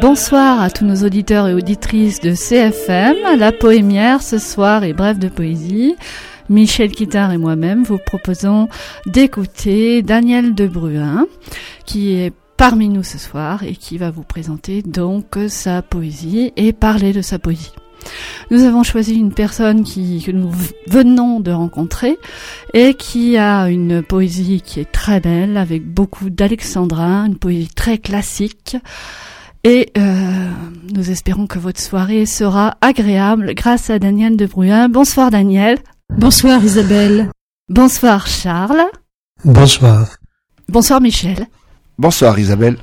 Bonsoir à tous nos auditeurs et auditrices de CFM. La poémière ce soir est Brève de poésie. Michel Quittard et moi-même vous proposons d'écouter Daniel de Bruin, qui est parmi nous ce soir et qui va vous présenter donc sa poésie et parler de sa poésie. Nous avons choisi une personne que nous venons de rencontrer et qui a une poésie qui est très belle, avec beaucoup d'alexandrin, une poésie très classique. Et nous espérons que votre soirée sera agréable grâce à Daniel de Bruin. Bonsoir Daniel. Bonsoir Isabelle. Bonsoir Charles. Bonsoir. Bonsoir Michel. Bonsoir Isabelle.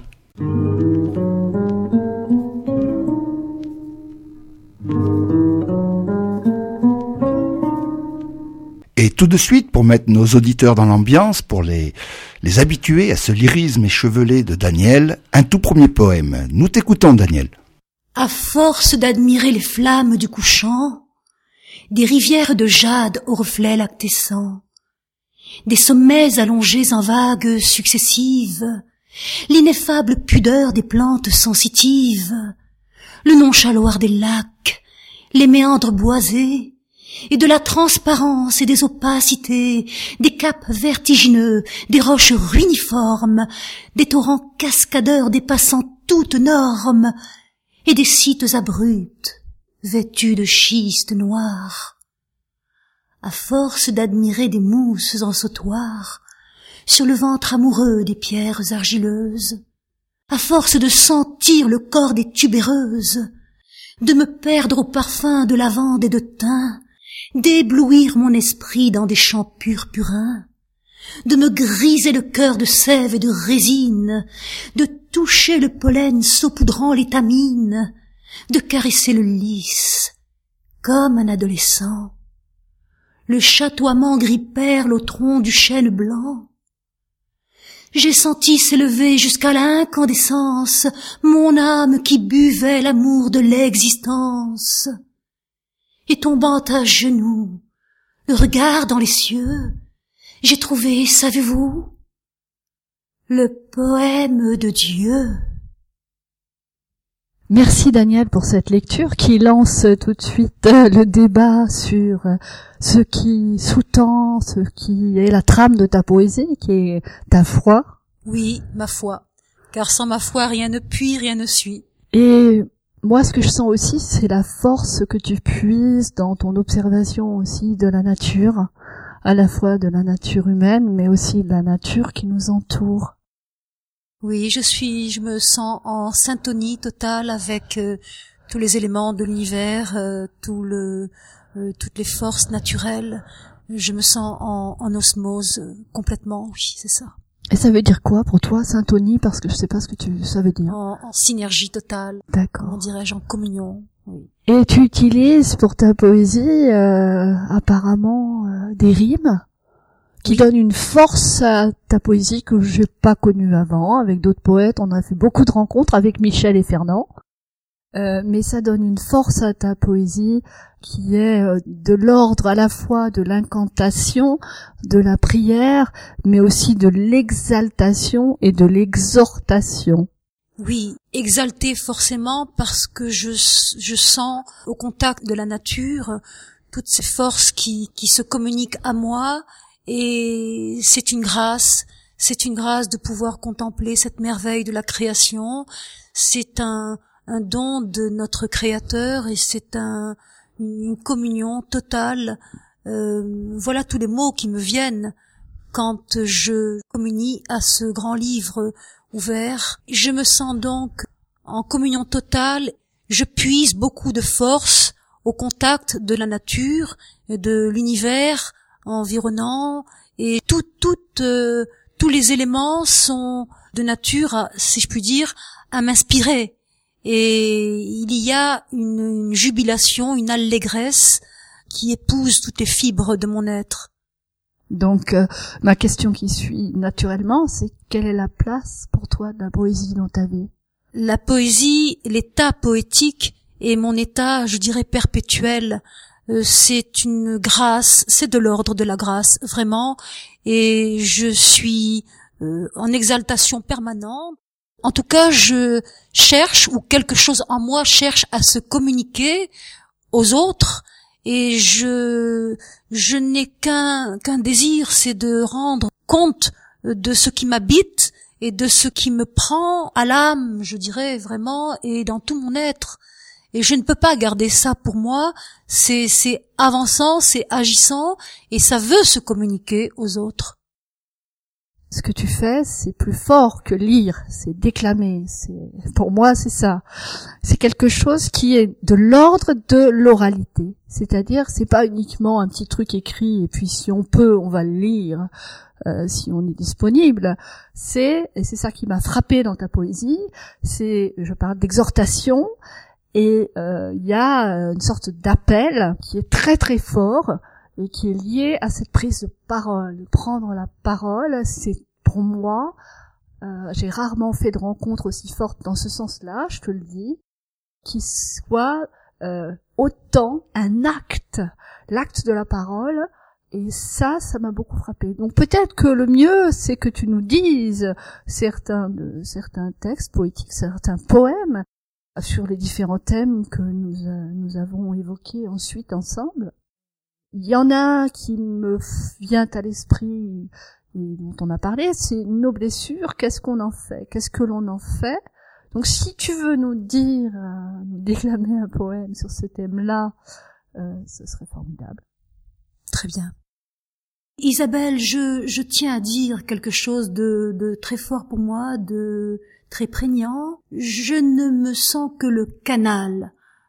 Et tout de suite, pour mettre nos auditeurs dans l'ambiance, pour les habituer à ce lyrisme échevelé de Daniel, un tout premier poème. Nous t'écoutons, Daniel. À force d'admirer les flammes du couchant, des rivières de jade aux reflets lactescents, des sommets allongés en vagues successives, l'ineffable pudeur des plantes sensitives, le nonchaloir des lacs, les méandres boisés, et de la transparence et des opacités, des caps vertigineux, des roches ruiniformes, des torrents cascadeurs dépassant toute norme, et des sites abrupts, vêtus de schistes noirs. À force d'admirer des mousses en sautoir, sur le ventre amoureux des pierres argileuses, à force de sentir le corps des tubéreuses, de me perdre au parfum de lavande et de thym, d'éblouir mon esprit dans des champs purpurins, de me griser le cœur de sève et de résine, de toucher le pollen saupoudrant l'étamine, de caresser le lys, comme un adolescent, le chatoiement gris-perle au tronc du chêne blanc. J'ai senti s'élever jusqu'à l'incandescence mon âme qui buvait l'amour de l'existence. Et tombant à genoux, le regard dans les cieux, j'ai trouvé, savez-vous, le poème de Dieu. Merci Daniel pour cette lecture qui lance tout de suite le débat sur ce qui sous-tend, ce qui est la trame de ta poésie, qui est ta foi. Oui, ma foi, car sans ma foi rien ne puise, rien ne suit. Et moi, ce que je sens aussi, c'est la force que tu puises dans ton observation aussi de la nature, à la fois de la nature humaine, mais aussi de la nature qui nous entoure. Oui, je me sens en syntonie totale avec tous les éléments de l'univers, toutes les forces naturelles. Je me sens en osmose complètement, oui, c'est ça. Et ça veut dire quoi pour toi, syntonie? Parce que je sais pas ce que ça veut dire. En synergie totale. D'accord. Comment dirais-je, en communion. Oui. Et tu utilises pour ta poésie apparemment des rimes qui donnent une force à ta poésie que j'ai pas connue avant. Avec d'autres poètes, on a fait beaucoup de rencontres avec Michel et Fernand. Mais ça donne une force à ta poésie qui est de l'ordre à la fois de l'incantation, de la prière, mais aussi de l'exaltation et de l'exhortation. Oui, exalté forcément parce que je sens au contact de la nature toutes ces forces qui se communiquent à moi, et c'est une grâce de pouvoir contempler cette merveille de la création. C'est un don de notre Créateur et c'est une communion totale. Voilà tous les mots qui me viennent quand je communie à ce grand livre ouvert. Je me sens donc en communion totale. Je puise beaucoup de force au contact de la nature, de l'univers environnant, et tous les éléments sont de nature, si je puis dire, à m'inspirer. Et il y a une jubilation, une allégresse qui épouse toutes les fibres de mon être. Donc, ma question qui suit naturellement, c'est quelle est la place pour toi de la poésie dans ta vie? La poésie, l'état poétique est mon état, je dirais, perpétuel. C'est une grâce, c'est de l'ordre de la grâce, vraiment. Et je suis en exaltation permanente. En tout cas, je cherche, ou quelque chose en moi cherche à se communiquer aux autres, et je n'ai qu'un désir, c'est de rendre compte de ce qui m'habite et de ce qui me prend à l'âme, je dirais vraiment, et dans tout mon être. Et je ne peux pas garder ça pour moi, c'est avançant, c'est agissant, et ça veut se communiquer aux autres. Ce que tu fais, c'est plus fort que lire, c'est déclamer. Pour moi, c'est ça. C'est quelque chose qui est de l'ordre de l'oralité. C'est-à-dire, c'est pas uniquement un petit truc écrit et puis si on peut, on va le lire, si on est disponible. Et c'est ça qui m'a frappé dans ta poésie. Je parle d'exhortation et il y a une sorte d'appel qui est très très fort. Et qui est lié à cette prise de parole. Prendre la parole, c'est pour moi, j'ai rarement fait de rencontres aussi fortes dans ce sens-là, je te le dis, qui soit autant un acte, l'acte de la parole, et ça m'a beaucoup frappé. Donc peut-être que le mieux, c'est que tu nous dises certains textes poétiques, certains poèmes, sur les différents thèmes que nous avons évoqués ensuite ensemble. Il y en a un qui me vient à l'esprit et dont on a parlé, c'est nos blessures, qu'est-ce qu'on en fait, qu'est-ce que l'on en fait. Donc si tu veux nous déclamer un poème sur ce thème-là, ce serait formidable. Très bien. Isabelle, je tiens à dire quelque chose de très fort pour moi, de très prégnant. Je ne me sens que le canal,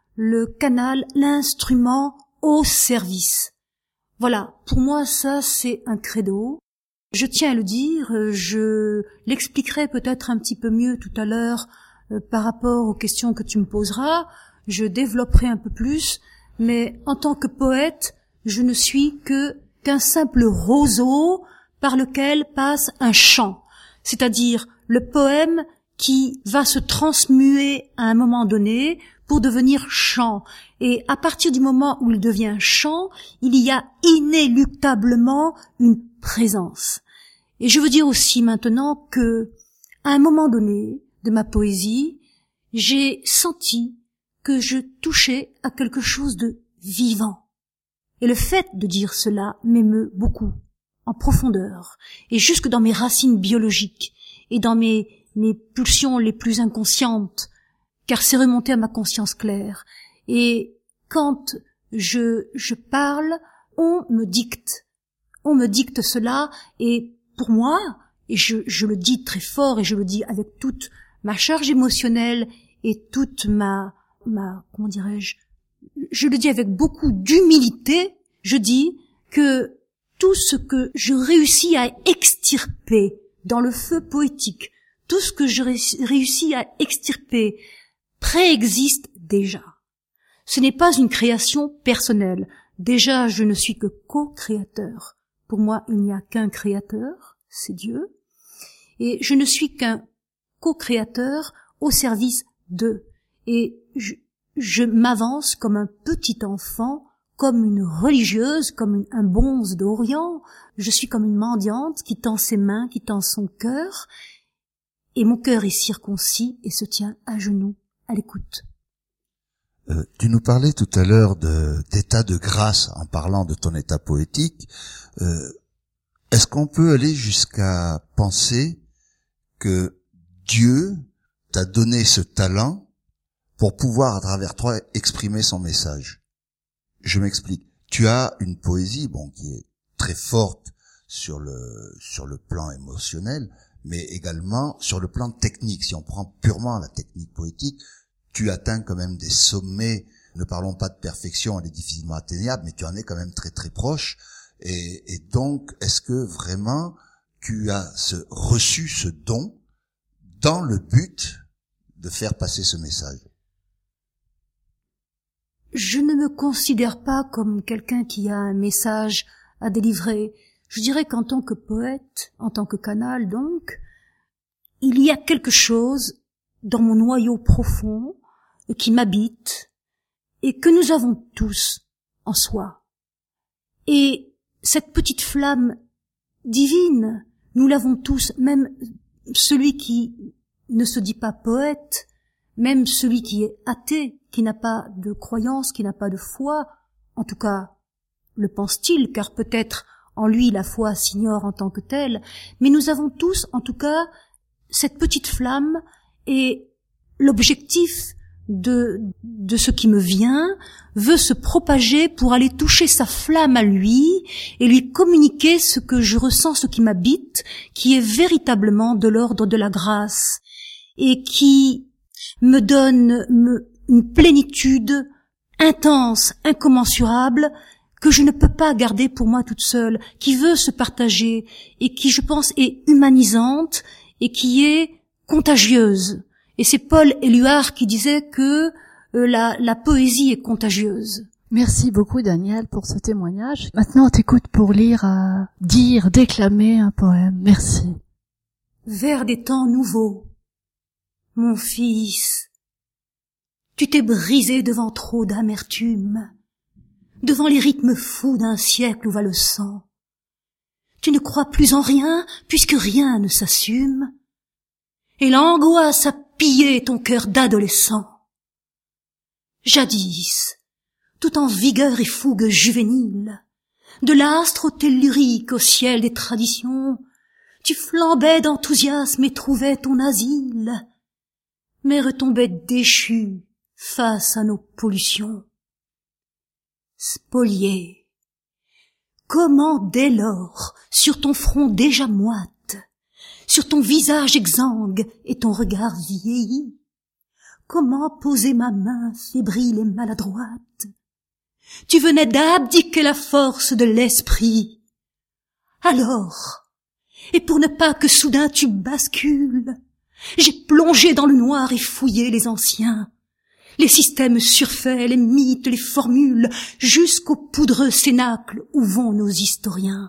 l'instrument au service. Voilà, pour moi ça c'est un credo. Je tiens à le dire, je l'expliquerai peut-être un petit peu mieux tout à l'heure par rapport aux questions que tu me poseras, je développerai un peu plus, mais en tant que poète, je ne suis qu'un simple roseau par lequel passe un chant, c'est-à-dire le poème qui va se transmuer à un moment donné pour devenir chant. Et à partir du moment où il devient chant, il y a inéluctablement une présence. Et je veux dire aussi maintenant que, à un moment donné de ma poésie, j'ai senti que je touchais à quelque chose de vivant. Et le fait de dire cela m'émeut beaucoup, en profondeur, et jusque dans mes racines biologiques, et dans mes pulsions les plus inconscientes, car c'est remonté à ma conscience claire. Et quand je parle, on me dicte cela, et pour moi, et je le dis très fort, et je le dis avec toute ma charge émotionnelle, et toute ma comment dirais-je, je le dis avec beaucoup d'humilité, je dis que tout ce que je réussis à extirper dans le feu poétique, tout ce que je réussis à extirper préexiste déjà. Ce n'est pas une création personnelle. Déjà, je ne suis que co-créateur. Pour moi, il n'y a qu'un créateur, c'est Dieu. Et je ne suis qu'un co-créateur au service d'eux. Et je m'avance comme un petit enfant, comme une religieuse, comme un bonze d'Orient. Je suis comme une mendiante qui tend ses mains, qui tend son cœur. Et mon cœur est circoncis et se tient à genoux, à l'écoute. Tu nous parlais tout à l'heure d'état de grâce en parlant de ton état poétique. Est-ce qu'on peut aller jusqu'à penser que Dieu t'a donné ce talent pour pouvoir, à travers toi, exprimer son message? Je m'explique. Tu as une poésie, qui est très forte sur le plan émotionnel, mais également sur le plan technique. Si on prend purement la technique poétique, tu atteins quand même des sommets, ne parlons pas de perfection, elle est difficilement atteignable, mais tu en es quand même très très proche. Et donc, est-ce que vraiment tu as reçu ce don dans le but de faire passer ce message? Je ne me considère pas comme quelqu'un qui a un message à délivrer. Je dirais qu'en tant que poète, en tant que canal donc, il y a quelque chose dans mon noyau profond qui m'habite et que nous avons tous en soi. Et cette petite flamme divine, nous l'avons tous, même celui qui ne se dit pas poète, même celui qui est athée, qui n'a pas de croyance, qui n'a pas de foi, en tout cas le pense-t-il, car peut-être en lui la foi s'ignore en tant que telle, mais nous avons tous en tout cas cette petite flamme, et l'objectif de ce qui me vient veut se propager pour aller toucher sa flamme à lui et lui communiquer ce que je ressens, ce qui m'habite, qui est véritablement de l'ordre de la grâce et qui me donne une plénitude intense, incommensurable, que je ne peux pas garder pour moi toute seule, qui veut se partager et qui, je pense, est humanisante et qui est contagieuse. Et c'est Paul Éluard qui disait que la poésie est contagieuse. Merci beaucoup Daniel pour ce témoignage. Maintenant on t'écoute pour lire, dire, déclamer un poème. Merci. Vers des temps nouveaux, mon fils, tu t'es brisé devant trop d'amertume, devant les rythmes fous d'un siècle où va le sang. Tu ne crois plus en rien puisque rien ne s'assume, et l'angoisse a pillé ton cœur d'adolescent. Jadis, tout en vigueur et fougue juvénile, de l'astre au tellurique au ciel des traditions, tu flambais d'enthousiasme et trouvais ton asile, mais retombais déchu face à nos pollutions. Spolié, comment dès lors, sur ton front déjà moite, sur ton visage exsangue et ton regard vieilli, comment poser ma main fébrile et maladroite? Tu venais d'abdiquer la force de l'esprit. Alors, et pour ne pas que soudain tu bascules, j'ai plongé dans le noir et fouillé les anciens, les systèmes surfaits, les mythes, les formules, jusqu'au poudreux cénacle où vont nos historiens.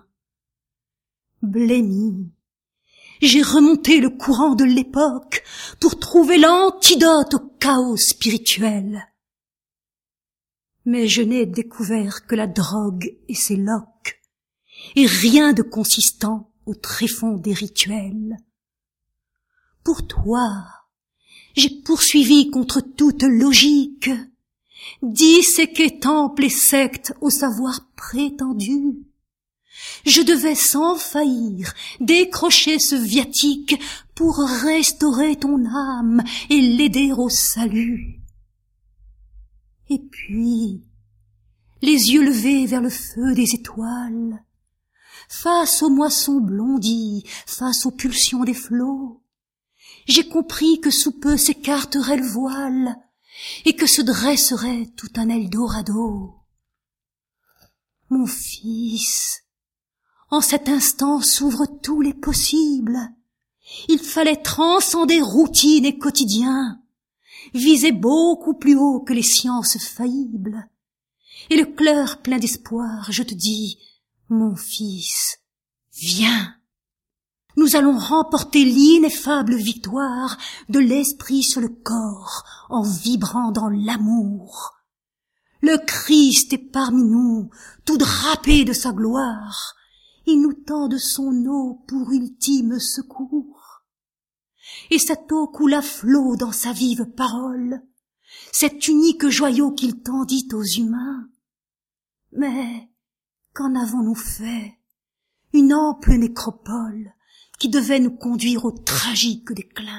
Blémi, j'ai remonté le courant de l'époque pour trouver l'antidote au chaos spirituel. Mais je n'ai découvert que la drogue et ses loques, et rien de consistant au tréfonds des rituels. Pour toi, j'ai poursuivi contre toute logique, disséqué temples et sectes au savoir prétendu. Je devais sans faillir décrocher ce viatique pour restaurer ton âme et l'aider au salut. Et puis, les yeux levés vers le feu des étoiles, face aux moissons blondies, face aux pulsions des flots, j'ai compris que sous peu s'écarterait le voile et que se dresserait tout un Eldorado. Mon fils, en cet instant s'ouvrent tous les possibles. Il fallait transcender routine et quotidien, viser beaucoup plus haut que les sciences faillibles. Et le cœur plein d'espoir, je te dis, mon fils, viens. Nous allons remporter l'ineffable victoire de l'esprit sur le corps en vibrant dans l'amour. Le Christ est parmi nous, tout drapé de sa gloire. Il nous tend de son eau pour ultime secours. Et cette eau coule à flot dans sa vive parole, cet unique joyau qu'il tendit aux humains. Mais qu'en avons-nous fait? Une ample nécropole qui devait nous conduire au tragique déclin.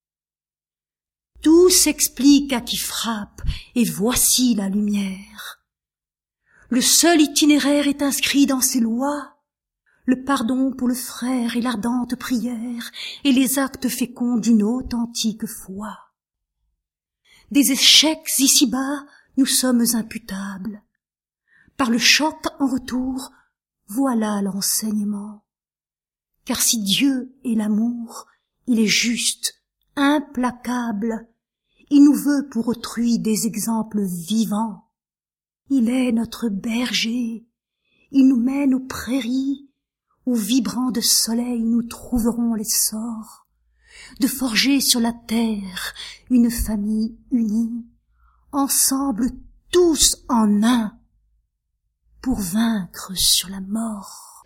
Tout s'explique à qui frappe, et voici la lumière. Le seul itinéraire est inscrit dans ses lois, le pardon pour le frère et l'ardente prière, et les actes féconds d'une authentique foi. Des échecs ici-bas, nous sommes imputables. Par le choc en retour, voilà l'enseignement. Car si Dieu est l'amour, il est juste, implacable. Il nous veut pour autrui des exemples vivants. Il est notre berger. Il nous mène aux prairies, où vibrant de soleil nous trouverons l'essor de forger sur la terre une famille unie, ensemble tous en un, pour vaincre sur la mort.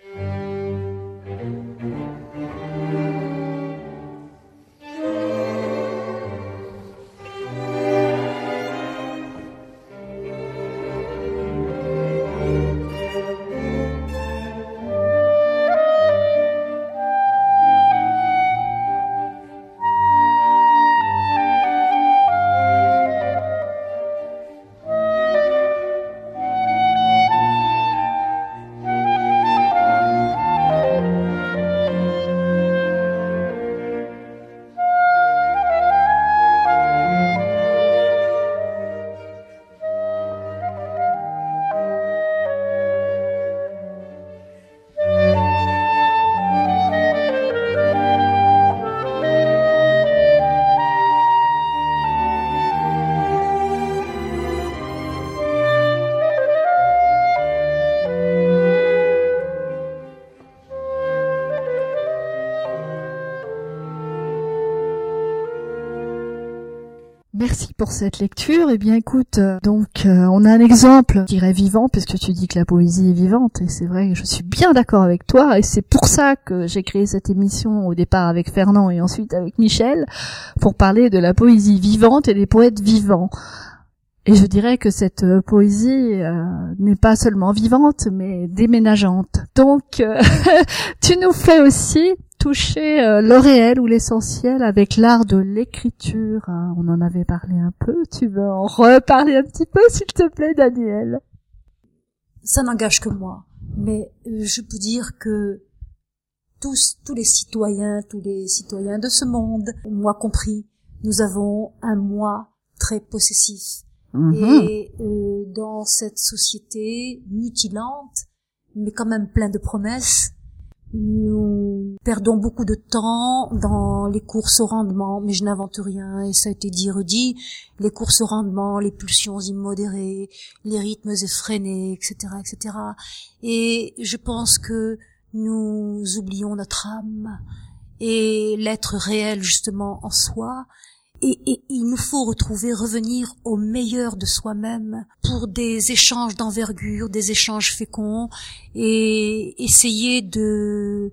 Merci pour cette lecture. Eh bien, écoute, on a un exemple, je dirais vivant, puisque tu dis que la poésie est vivante, et c'est vrai que je suis bien d'accord avec toi, et c'est pour ça que j'ai créé cette émission au départ avec Fernand et ensuite avec Michel, pour parler de la poésie vivante et des poètes vivants. Et je dirais que cette poésie n'est pas seulement vivante, mais déménageante. Donc, tu nous fais aussi toucher le réel ou l'essentiel avec l'art de l'écriture. On en avait parlé un peu. Tu veux en reparler un petit peu, s'il te plaît, Daniel? Ça n'engage que moi. Mais je peux dire que tous les citoyens de ce monde, moi compris, nous avons un moi très possessif. Et dans cette société mutilante, mais quand même plein de promesses, nous perdons beaucoup de temps dans les courses au rendement, mais je n'invente rien, et ça a été dit et redit, les courses au rendement, les pulsions immodérées, les rythmes effrénés, etc., etc. Et je pense que nous oublions notre âme et l'être réel justement en soi. Et il nous faut revenir au meilleur de soi-même pour des échanges d'envergure, des échanges féconds, et essayer de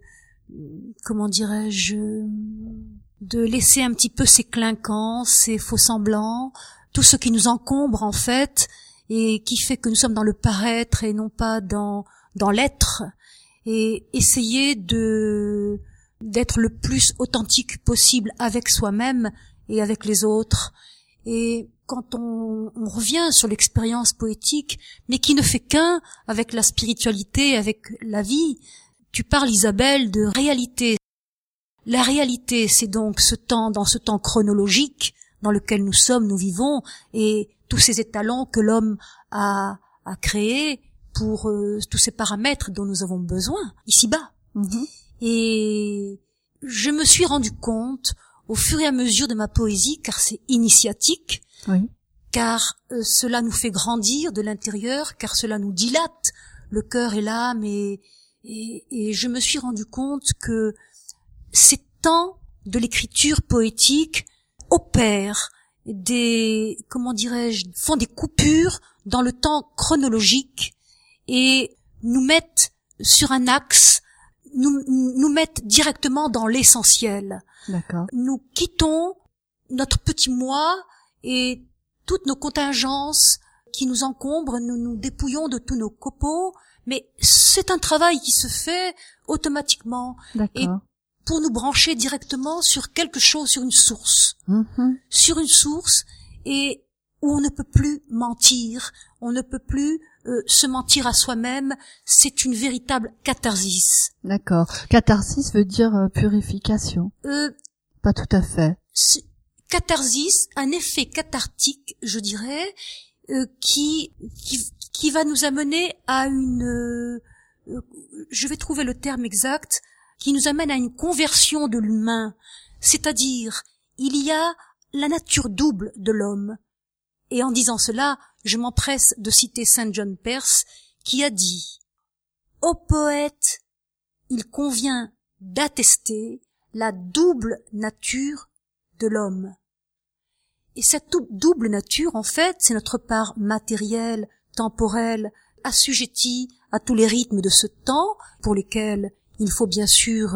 laisser un petit peu ces clinquants, ces faux-semblants, tout ce qui nous encombre en fait, et qui fait que nous sommes dans le paraître et non pas dans l'être, et essayer d'être le plus authentique possible avec soi-même et avec les autres. Et quand on revient sur l'expérience poétique, mais qui ne fait qu'un avec la spiritualité, avec la vie, tu parles, Isabelle, de réalité. La réalité, c'est donc dans ce temps chronologique dans lequel nous sommes, nous vivons, et tous ces étalons que l'homme a créés pour tous ces paramètres dont nous avons besoin, ici-bas. Et je me suis rendu compte au fur et à mesure de ma poésie, car c'est initiatique, car cela nous fait grandir de l'intérieur, car cela nous dilate le cœur et l'âme, et je me suis rendu compte que ces temps de l'écriture poétique opèrent font des coupures dans le temps chronologique et nous mettent sur un axe, nous mettent directement dans l'essentiel. D'accord. Nous quittons notre petit moi et toutes nos contingences qui nous encombrent, nous nous dépouillons de tous nos copeaux, mais c'est un travail qui se fait automatiquement. D'accord. Et pour nous brancher directement sur quelque chose, sur une source. Sur une source, et où on ne peut plus mentir, on ne peut plus se mentir à soi-même, c'est une véritable catharsis. D'accord. Catharsis veut dire purification. Pas tout à fait. Catharsis, un effet cathartique, je dirais, qui va nous amener à je vais trouver le terme exact, qui nous amène à une conversion de l'humain. C'est-à-dire, il y a la nature double de l'homme. Et en disant cela, je m'empresse de citer Saint John Perse, qui a dit « Au poète, il convient d'attester la double nature de l'homme. » Et cette double nature, en fait, c'est notre part matérielle, temporelle, assujettie à tous les rythmes de ce temps, pour lesquels il faut bien sûr,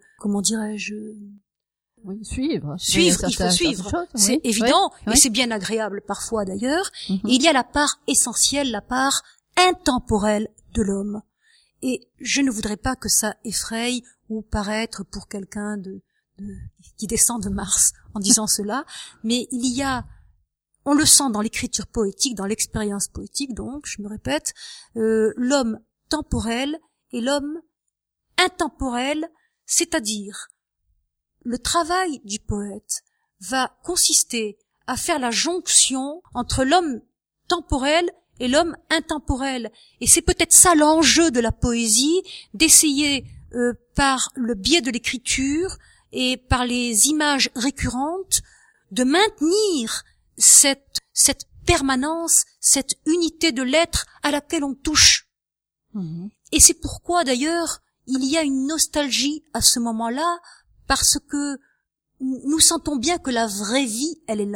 suivre. Il faut suivre. C'est évident, et c'est bien agréable parfois d'ailleurs. Et il y a la part essentielle, la part intemporelle de l'homme. Et je ne voudrais pas que ça effraie ou paraître pour quelqu'un qui descend de Mars en disant cela, mais on le sent dans l'écriture poétique, dans l'expérience poétique, donc, je me répète, l'homme temporel et l'homme intemporel, c'est-à-dire le travail du poète va consister à faire la jonction entre l'homme temporel et l'homme intemporel. Et c'est peut-être ça l'enjeu de la poésie, d'essayer par le biais de l'écriture et par les images récurrentes de maintenir cette permanence, cette unité de l'être à laquelle on touche. Et c'est pourquoi d'ailleurs il y a une nostalgie à ce moment-là, parce que nous sentons bien que la vraie vie, elle est là.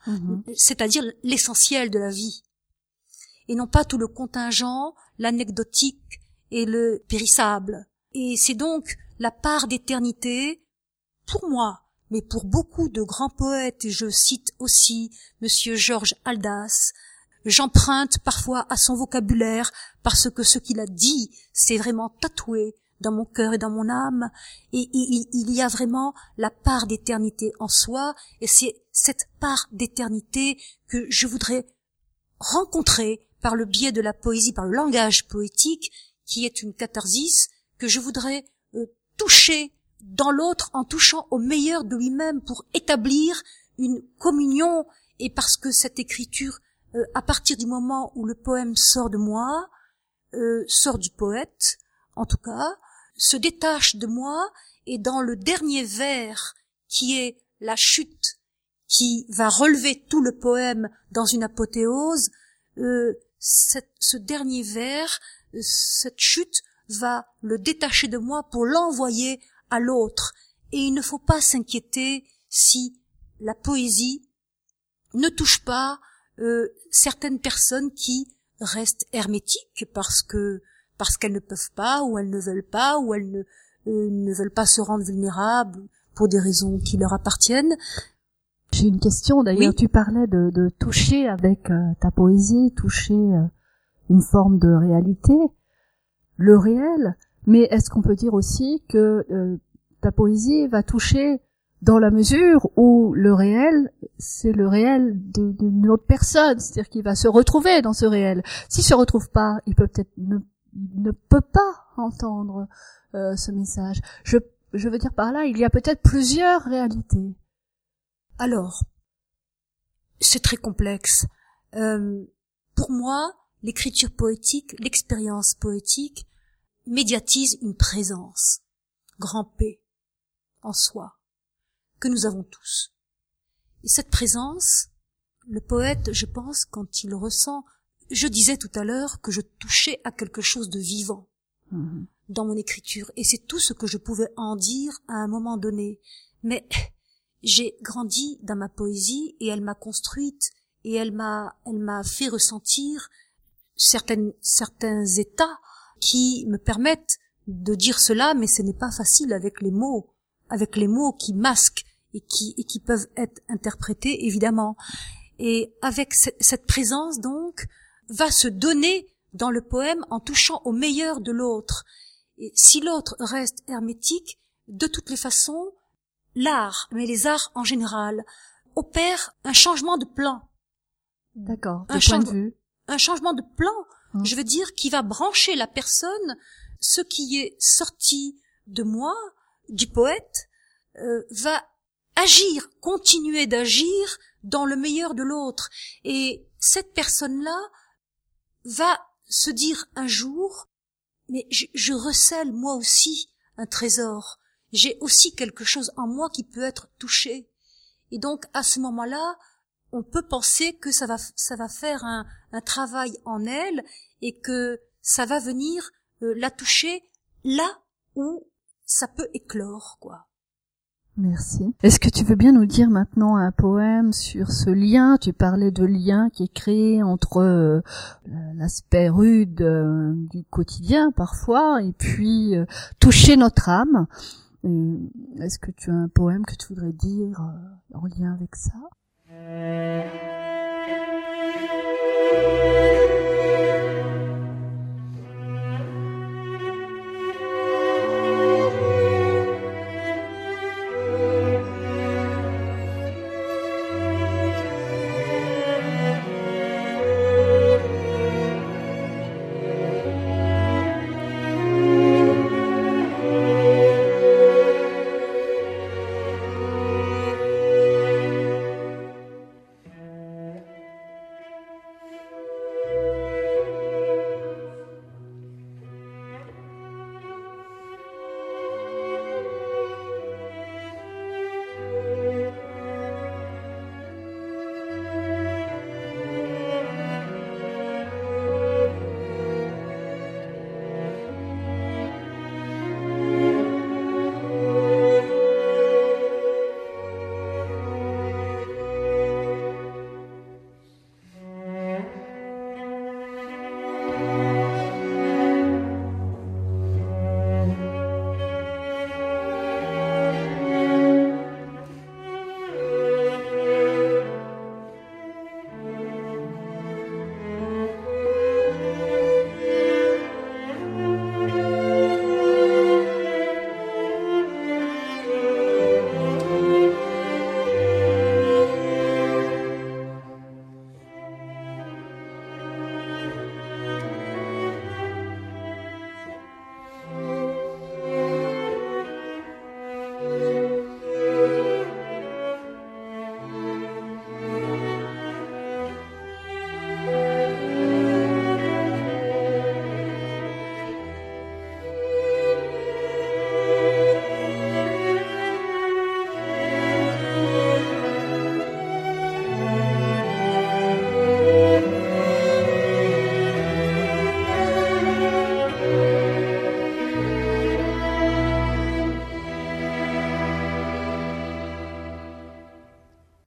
c'est-à-dire l'essentiel de la vie, et non pas tout le contingent, l'anecdotique et le périssable. Et c'est donc la part d'éternité, pour moi, mais pour beaucoup de grands poètes, et je cite aussi Monsieur Georges Haldas, j'emprunte parfois à son vocabulaire parce que ce qu'il a dit, c'est vraiment tatoué dans mon cœur et dans mon âme, et il y a vraiment la part d'éternité en soi, et c'est cette part d'éternité que je voudrais rencontrer par le biais de la poésie, par le langage poétique, qui est une catharsis, que je voudrais toucher dans l'autre en touchant au meilleur de lui-même pour établir une communion, et parce que cette écriture, à partir du moment où le poème sort de moi, sort du poète, en tout cas, se détache de moi, et dans le dernier vers, qui est la chute, qui va relever tout le poème dans une apothéose, ce dernier vers, cette chute va le détacher de moi pour l'envoyer à l'autre. Et il ne faut pas s'inquiéter si la poésie ne touche pas certaines personnes qui restent hermétiques parce qu'elles ne peuvent pas, ou elles ne veulent pas, ou elles ne veulent pas se rendre vulnérables pour des raisons qui leur appartiennent. J'ai une question d'ailleurs. Oui. Tu parlais de toucher avec ta poésie, toucher une forme de réalité, le réel. Mais est-ce qu'on peut dire aussi que ta poésie va toucher dans la mesure où le réel, c'est le réel d'une autre personne, c'est-à-dire qu'il va se retrouver dans ce réel. S'il se retrouve pas, il peut peut-être ne peut pas entendre ce message. Je veux dire par là, il y a peut-être plusieurs réalités. Alors, c'est très complexe. Pour moi, l'écriture poétique, l'expérience poétique médiatise une présence, grand P, en soi, que nous avons tous. Et cette présence, le poète, je pense, quand il ressent, je disais tout à l'heure que je touchais à quelque chose de vivant dans mon écriture, et c'est tout ce que je pouvais en dire à un moment donné. Mais j'ai grandi dans ma poésie, et elle m'a construite, et elle m'a fait ressentir certains états qui me permettent de dire cela, mais ce n'est pas facile avec les mots qui masquent et qui peuvent être interprétés, évidemment. Et avec cette présence, donc, va se donner dans le poème en touchant au meilleur de l'autre. Et si l'autre reste hermétique, de toutes les façons, l'art, mais les arts en général, opèrent un changement de plan. D'accord, de point de vue. Un changement de plan, je veux dire, qui va brancher la personne, ce qui est sorti de moi, du poète, va agir, continuer d'agir dans le meilleur de l'autre. Et cette personne-là va se dire un jour, mais je recèle moi aussi un trésor. J'ai aussi quelque chose en moi qui peut être touché. Et donc, à ce moment-là, on peut penser que ça va faire un travail en elle, et que ça va venir la toucher là où ça peut éclore, quoi. Merci. Est-ce que tu veux bien nous dire maintenant un poème sur ce lien? Tu parlais de lien qui est créé entre l'aspect rude du quotidien parfois, et puis toucher notre âme. Est-ce que tu as un poème que tu voudrais dire en lien avec ça?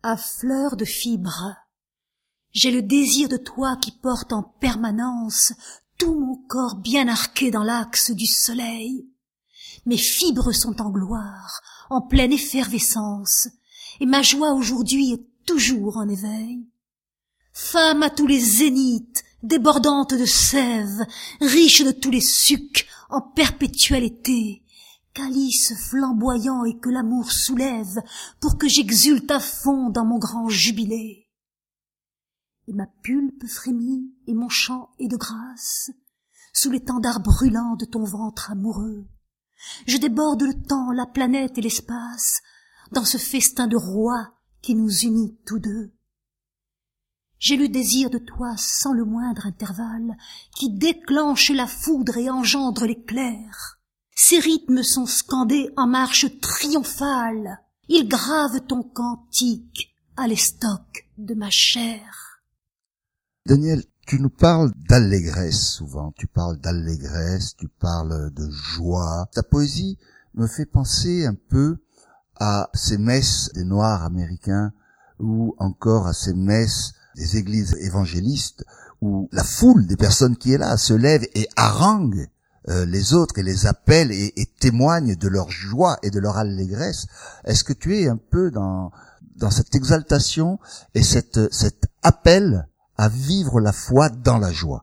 à fleur de fibre. J'ai le désir de toi qui porte en permanence tout mon corps bien arqué dans l'axe du soleil. Mes fibres sont en gloire, en pleine effervescence, et ma joie aujourd'hui est toujours en éveil. Femme à tous les zéniths, débordante de sève, riche de tous les sucs, en perpétuel été, calice flamboyant et que l'amour soulève pour que j'exulte à fond dans mon grand jubilé. Et ma pulpe frémit et mon chant est de grâce, sous l'étendard brûlant de ton ventre amoureux. Je déborde le temps, la planète et l'espace, dans ce festin de roi qui nous unit tous deux. J'ai le désir de toi sans le moindre intervalle, qui déclenche la foudre et engendre l'éclair. Ces rythmes sont scandés en marche triomphale, ils gravent ton cantique à l'estoc de ma chair. Daniel, tu nous parles d'allégresse souvent, tu parles d'allégresse, tu parles de joie. Ta poésie me fait penser un peu à ces messes des Noirs américains ou encore à ces messes des églises évangélistes où la foule des personnes qui est là se lève et harangue les autres et les appelle et témoigne de leur joie et de leur allégresse. Est-ce que tu es un peu dans cette exaltation et cet appel à vivre la foi dans la joie?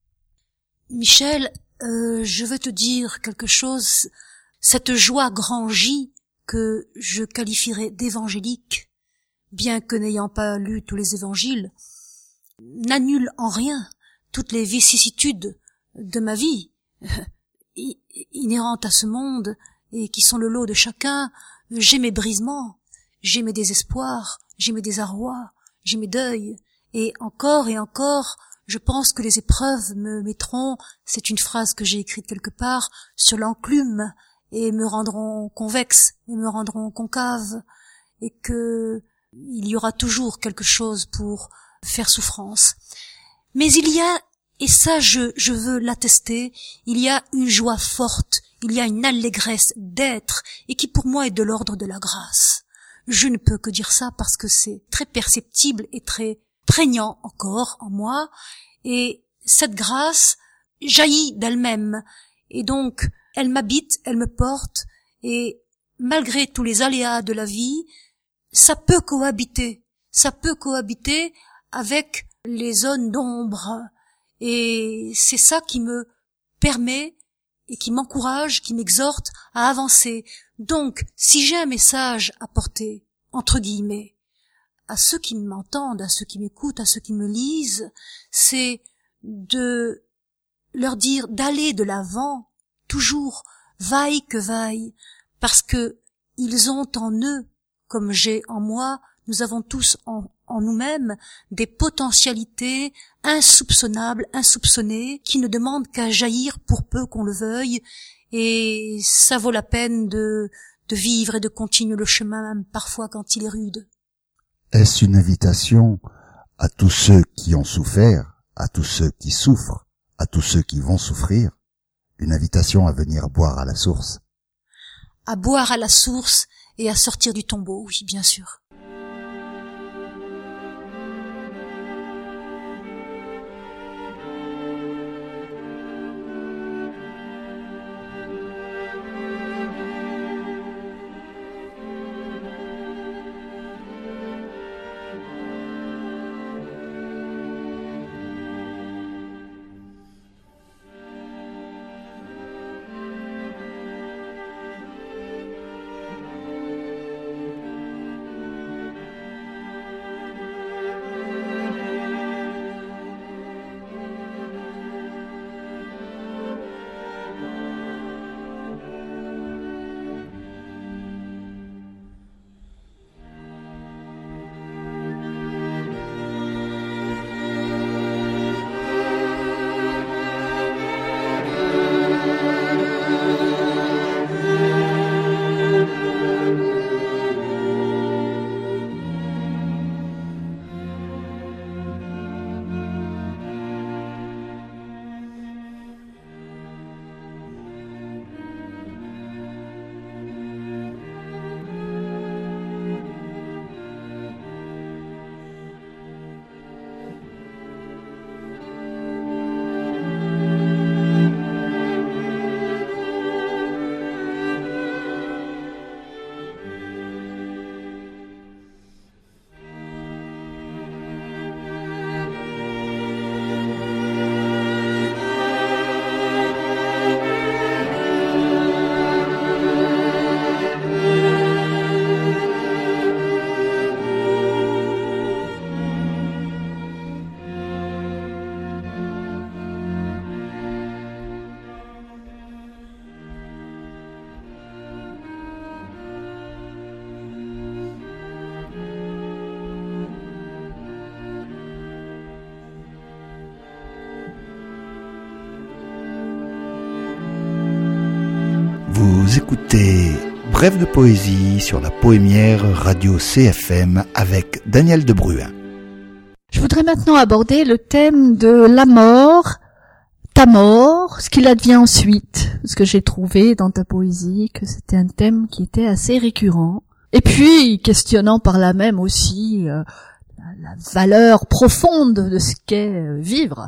Michel, je veux te dire quelque chose. Cette joie grand J que je qualifierais d'évangélique, bien que n'ayant pas lu tous les évangiles, n'annule en rien toutes les vicissitudes de ma vie, inhérentes à ce monde et qui sont le lot de chacun. J'ai mes brisements, j'ai mes désespoirs, j'ai mes désarrois, j'ai mes deuils, et encore, je pense que les épreuves me mettront, c'est une phrase que j'ai écrite quelque part, sur l'enclume, et me rendront convexe, et me rendront concave, et que il y aura toujours quelque chose pour faire souffrance. Mais il y a, et ça je veux l'attester, il y a une joie forte, il y a une allégresse d'être, et qui pour moi est de l'ordre de la grâce. Je ne peux que dire ça parce que c'est très perceptible et très prégnant encore en moi, et cette grâce jaillit d'elle-même, et donc elle m'habite, elle me porte, et malgré tous les aléas de la vie, ça peut cohabiter avec les zones d'ombre, et c'est ça qui me permet et qui m'encourage, qui m'exhorte à avancer. Donc, si j'ai un message à porter, entre guillemets, à ceux qui m'entendent, à ceux qui m'écoutent, à ceux qui me lisent, c'est de leur dire d'aller de l'avant, toujours, vaille que vaille, parce que ils ont en eux, comme j'ai en moi, nous avons tous en nous-mêmes des potentialités insoupçonnables, insoupçonnées, qui ne demandent qu'à jaillir pour peu qu'on le veuille, et ça vaut la peine de vivre et de continuer le chemin, même parfois quand il est rude. Est-ce une invitation à tous ceux qui ont souffert, à tous ceux qui souffrent, à tous ceux qui vont souffrir, une invitation à venir boire à la source? À boire à la source et à sortir du tombeau, oui, bien sûr. Vous écoutez Brève de poésie sur la poémière radio CFM avec Daniel de Bruin. Je voudrais maintenant aborder le thème de la mort, ta mort, ce qu'il advient ensuite, parce que j'ai trouvé dans ta poésie que c'était un thème qui était assez récurrent, et puis questionnant par là même aussi la valeur profonde de ce qu'est vivre.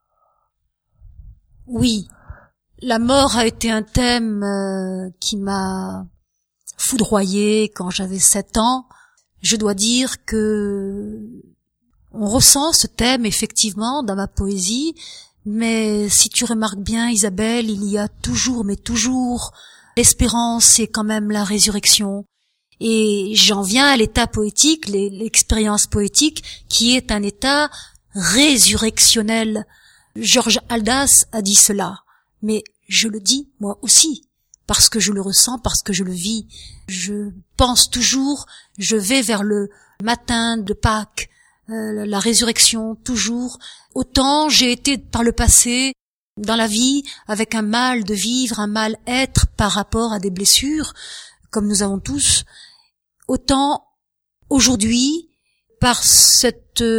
Oui, la mort a été un thème qui m'a foudroyée quand j'avais 7 ans. Je dois dire que on ressent ce thème effectivement dans ma poésie, mais si tu remarques bien, Isabelle, il y a toujours, mais toujours, l'espérance et quand même la résurrection. Et j'en viens à l'état poétique, l'expérience poétique, qui est un état résurrectionnel. Georges Haldas a dit cela, mais je le dis moi aussi, parce que je le ressens, parce que je le vis. Je pense toujours, je vais vers le matin de Pâques, la résurrection, toujours. Autant j'ai été par le passé dans la vie avec un mal de vivre, un mal être par rapport à des blessures, comme nous avons tous, autant aujourd'hui, par ce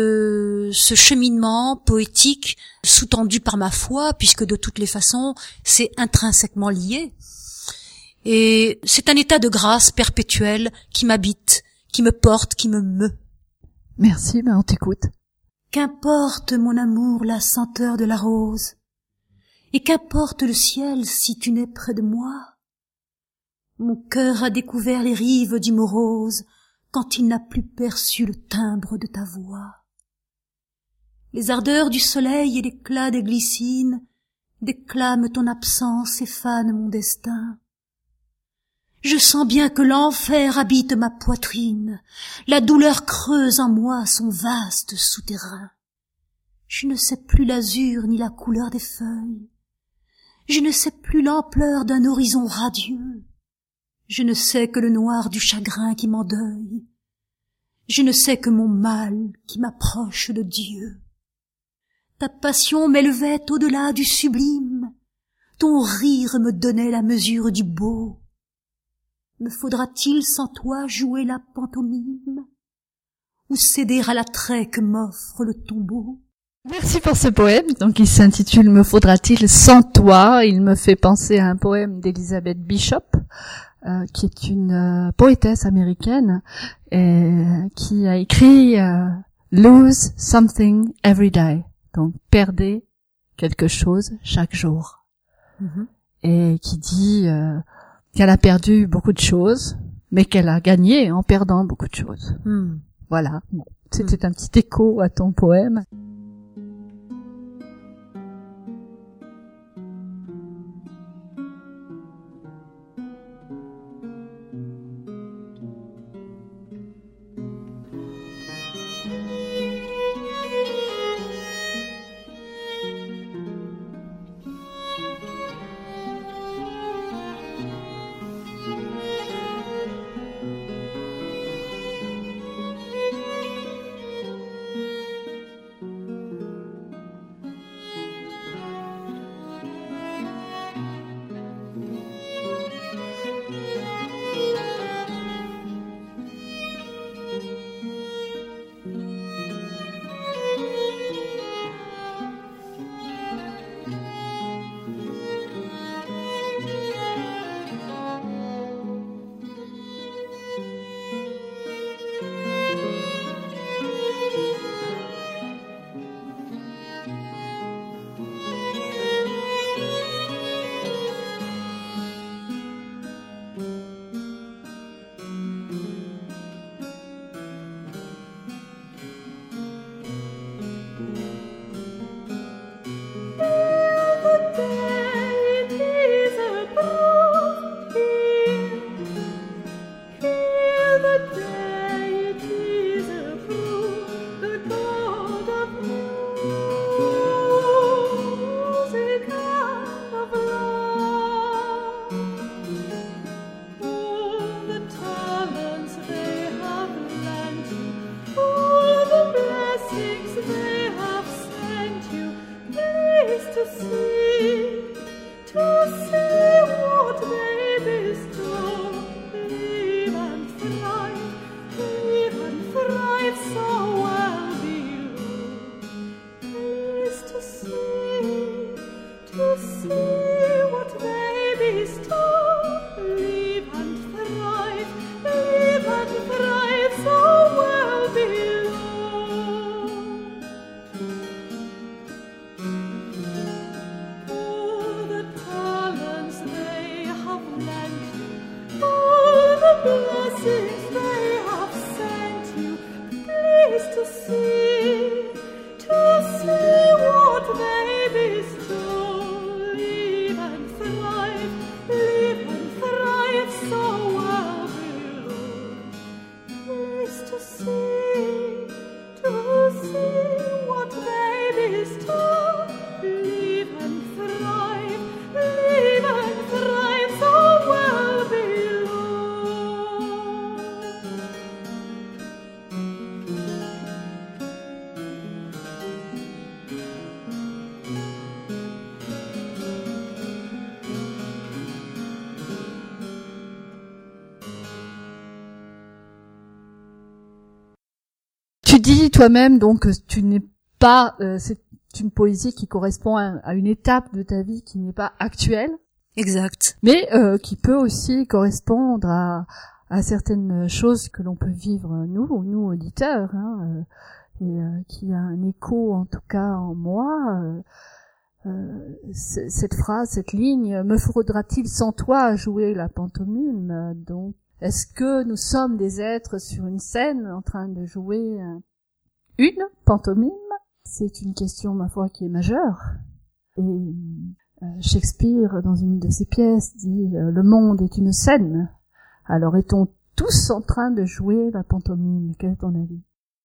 cheminement poétique sous-tendu par ma foi, puisque de toutes les façons, c'est intrinsèquement lié. Et c'est un état de grâce perpétuel qui m'habite, qui me porte, qui me meut. Merci, on t'écoute. Qu'importe, mon amour, la senteur de la rose, et qu'importe le ciel si tu n'es près de moi. Mon cœur a découvert les rives du morose quand il n'a plus perçu le timbre de ta voix. Les ardeurs du soleil et l'éclat des glycines déclament ton absence et fanent mon destin. Je sens bien que l'enfer habite ma poitrine, la douleur creuse en moi son vaste souterrain. Je ne sais plus l'azur ni la couleur des feuilles, je ne sais plus l'ampleur d'un horizon radieux, je ne sais que le noir du chagrin qui m'endeuille, je ne sais que mon mal qui m'approche de Dieu. Ta passion m'élevait au-delà du sublime, ton rire me donnait la mesure du beau. Me faudra-t-il sans toi jouer la pantomime ou céder à l'attrait que m'offre le tombeau? Merci pour ce poème. Donc, il s'intitule « Me faudra-t-il sans toi ?» Il me fait penser à un poème d'Elizabeth Bishop, qui est une poétesse américaine qui a écrit Lose something every day. Donc, perdez quelque chose chaque jour. Et qui dit qu'elle a perdu beaucoup de choses, mais qu'elle a gagné en perdant beaucoup de choses. Voilà. Bon, c'était un petit écho à ton poème. blessings they have sent you, please to see what they bestow. Live and thrive so well below. Please to see what they bestow. Live and thrive so well below. Tu dis toi-même donc que tu n'es pas, c'est une poésie qui correspond à une étape de ta vie qui n'est pas actuelle, Exact. mais qui peut aussi correspondre à certaines choses que l'on peut vivre nous auditeurs, hein, et qui a un écho en tout cas en moi. Cette phrase, cette ligne, me faudra-t-il sans toi jouer la pantomime? Donc, est-ce que nous sommes des êtres sur une scène en train de jouer une pantomime? C'est une question, ma foi, qui est majeure. Et Shakespeare, dans une de ses pièces, dit « Le monde est une scène ». Alors, est-on tous en train de jouer la pantomime? Quel est ton avis?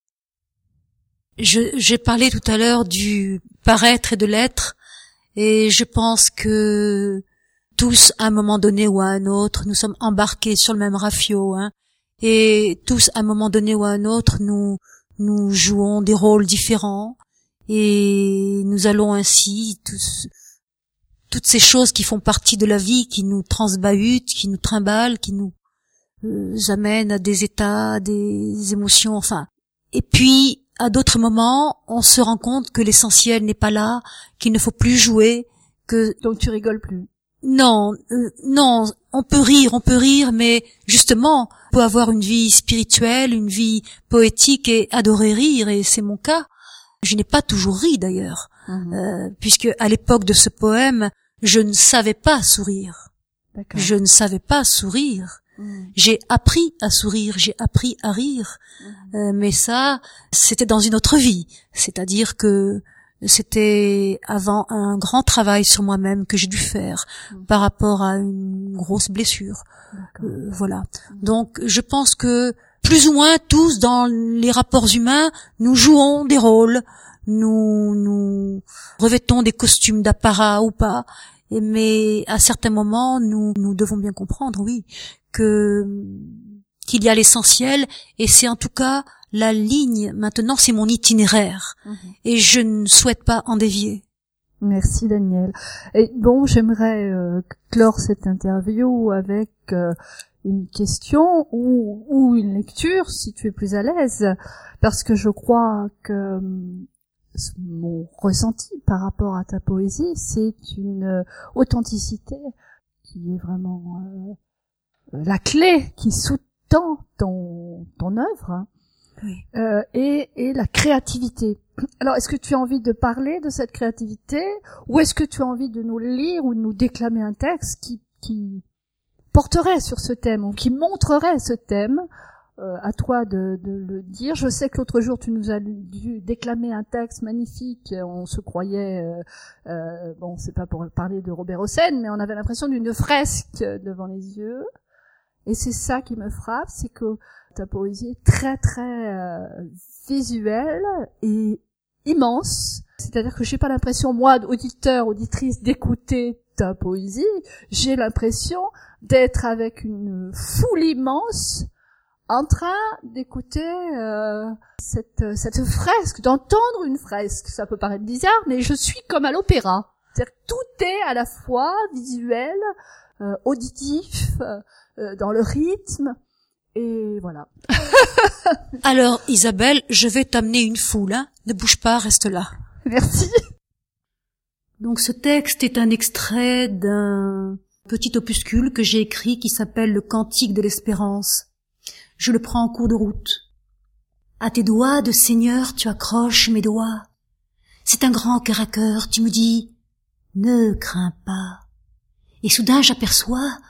J'ai parlé tout à l'heure du paraître et de l'être, et je pense que tous, à un moment donné ou à un autre, nous sommes embarqués sur le même rafio, hein, et tous, à un moment donné ou à un autre, nous jouons des rôles différents, et nous allons ainsi, toutes ces choses qui font partie de la vie, qui nous transbahutent, qui nous trimballent, qui nous amènent à des états, des émotions, enfin. Et puis, à d'autres moments, on se rend compte que l'essentiel n'est pas là, qu'il ne faut plus jouer, que... Donc tu rigoles plus? Non, non, on peut rire, mais justement, on peut avoir une vie spirituelle, une vie poétique et adorer rire, et c'est mon cas. Je n'ai pas toujours ri d'ailleurs, puisque à l'époque de ce poème, je ne savais pas sourire. D'accord. Je ne savais pas sourire. J'ai appris à sourire, j'ai appris à rire, mais ça, c'était dans une autre vie. C'est-à-dire que c'était avant un grand travail sur moi-même que j'ai dû faire par rapport à une grosse blessure. Voilà. Donc, je pense que plus ou moins tous dans les rapports humains, nous jouons des rôles, nous revêtons des costumes d'apparat ou pas, mais à certains moments, nous devons bien comprendre, oui, qu'il y a l'essentiel, et c'est en tout cas la ligne, maintenant c'est mon itinéraire, et je ne souhaite pas en dévier. Merci Daniel. Et bon, j'aimerais clore cette interview avec une question ou une lecture, si tu es plus à l'aise, parce que je crois que mon ressenti par rapport à ta poésie, c'est une authenticité qui est vraiment la clé qui sous-tend ton œuvre, Oui. Et la créativité. Alors, est-ce que tu as envie de parler de cette créativité, ou est-ce que tu as envie de nous lire ou de nous déclamer un texte qui porterait sur ce thème, ou qui montrerait ce thème? À toi de le dire. Je sais que l'autre jour tu nous as dû déclamer un texte magnifique. On se croyait, bon, c'est pas pour parler de Robert Hossein, mais on avait l'impression d'une fresque devant les yeux. Et c'est ça qui me frappe, c'est que ta poésie est très très visuelle et immense. C'est-à-dire que j'ai pas l'impression, moi, auditeur, auditrice, d'écouter ta poésie. J'ai l'impression d'être avec une foule immense en train d'écouter cette fresque, d'entendre une fresque. Ça peut paraître bizarre, mais je suis comme à l'opéra. C'est-à-dire que tout est à la fois visuel, auditif, dans le rythme, et voilà. Alors, Isabelle, je vais t'amener une foule, hein. Ne bouge pas, reste là. Merci. Donc, ce texte est un extrait d'un petit opuscule que j'ai écrit qui s'appelle Le Cantique de l'Espérance. Je le prends en cours de route. À tes doigts de Seigneur, tu accroches mes doigts. C'est un grand cœur à cœur, tu me dis, ne crains pas. Et soudain j'aperçois,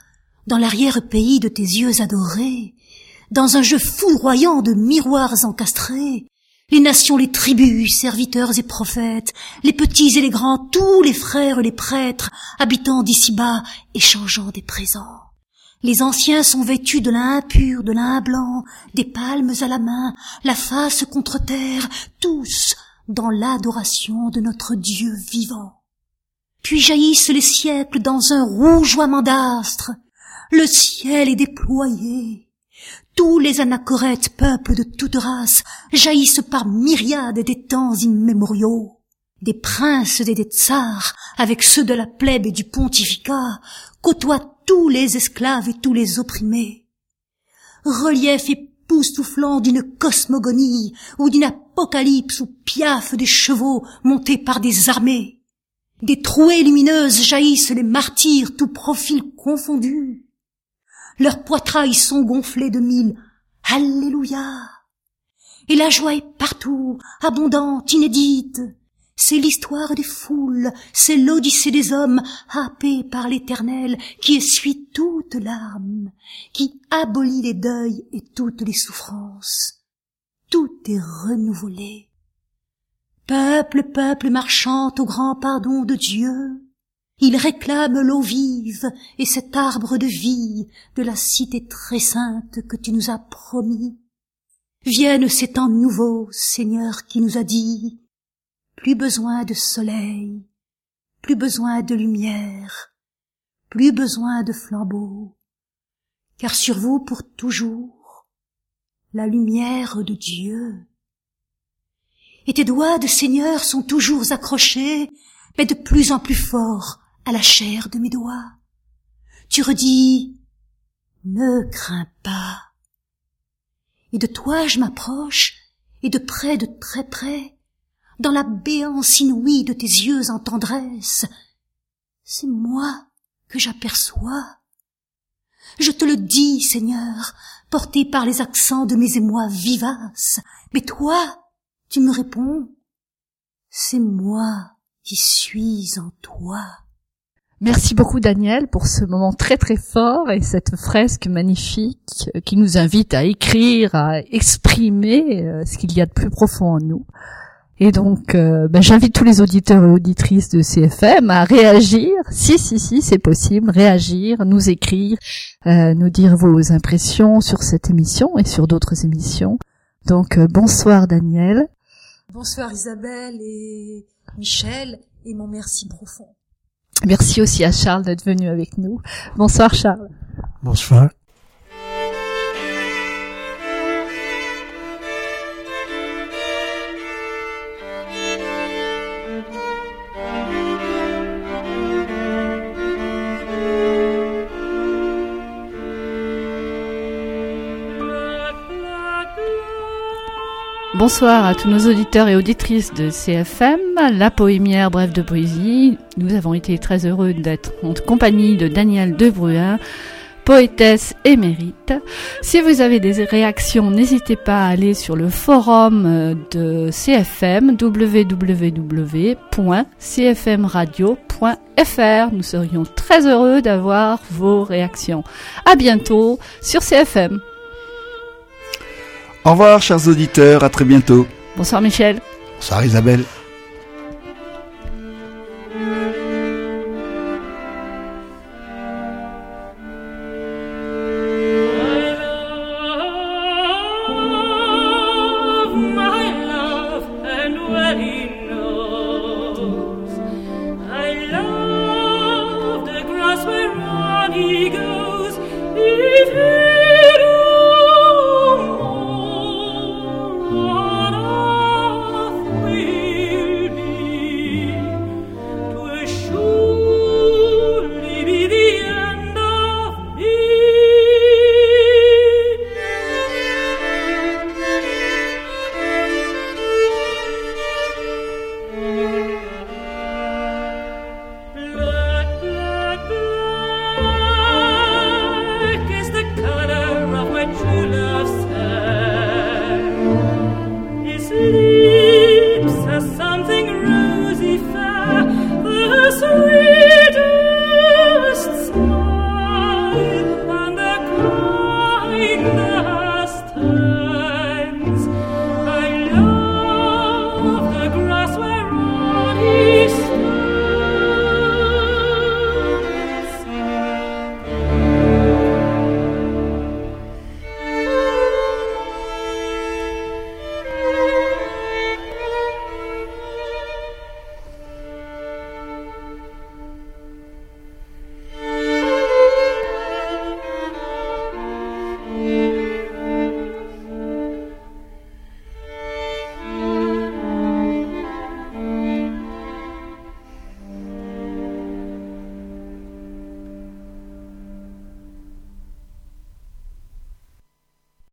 dans l'arrière-pays de tes yeux adorés, dans un jeu foudroyant de miroirs encastrés, les nations, les tribus, serviteurs et prophètes, les petits et les grands, tous les frères et les prêtres, habitants d'ici-bas, échangeant des présents. Les anciens sont vêtus de lin pur, de lin blanc, des palmes à la main, la face contre terre, tous dans l'adoration de notre Dieu vivant. Puis jaillissent les siècles dans un rougeoiement d'astres, le ciel est déployé. Tous les anachorètes, peuples de toute race, jaillissent par myriades des temps immémoriaux. Des princes et des tsars, avec ceux de la plèbe et du pontificat, côtoient tous les esclaves et tous les opprimés. Relief époustouflant d'une cosmogonie, ou d'une apocalypse où piaffent des chevaux montés par des armées. Des trouées lumineuses jaillissent les martyrs, tous profils confondus. Leurs poitrails sont gonflés de mille « Alléluia !» Et la joie est partout, abondante, inédite. C'est l'histoire des foules, c'est l'odyssée des hommes, happés par l'Éternel, qui essuie toute larme, qui abolit les deuils et toutes les souffrances. Tout est renouvelé. Peuple, peuple marchant au grand pardon de Dieu, il réclame l'eau vive et cet arbre de vie de la cité très sainte que tu nous as promis. Viennent ces temps nouveaux, Seigneur, qui nous a dit, plus besoin de soleil, plus besoin de lumière, plus besoin de flambeaux, car sur vous pour toujours, la lumière de Dieu. Et tes doigts de Seigneur sont toujours accrochés, mais de plus en plus forts à la chair de mes doigts. Tu redis, ne crains pas. Et de toi je m'approche, et de près, de très près, dans la béance inouïe de tes yeux en tendresse, c'est moi que j'aperçois. Je te le dis, Seigneur, porté par les accents de mes émois vivaces, mais toi, tu me réponds, c'est moi qui suis en toi. Merci beaucoup Daniel pour ce moment très très fort et cette fresque magnifique qui nous invite à écrire, à exprimer ce qu'il y a de plus profond en nous. Et donc, j'invite tous les auditeurs et auditrices de CFM à réagir, si c'est possible, réagir, nous écrire, nous dire vos impressions sur cette émission et sur d'autres émissions. Donc, bonsoir Daniel. Bonsoir Isabelle et Michel, et mon merci profond. Merci aussi à Charles d'être venu avec nous. Bonsoir Charles. Bonsoir. Bonsoir à tous nos auditeurs et auditrices de CFM, la poémière Bref de Poésie. Nous avons été très heureux d'être en compagnie de Daniel de Bruin, poétesse émérite. Si vous avez des réactions, n'hésitez pas à aller sur le forum de CFM, www.cfmradio.fr. Nous serions très heureux d'avoir vos réactions. À bientôt sur CFM. Au revoir, chers auditeurs, à très bientôt. Bonsoir Michel. Bonsoir Isabelle.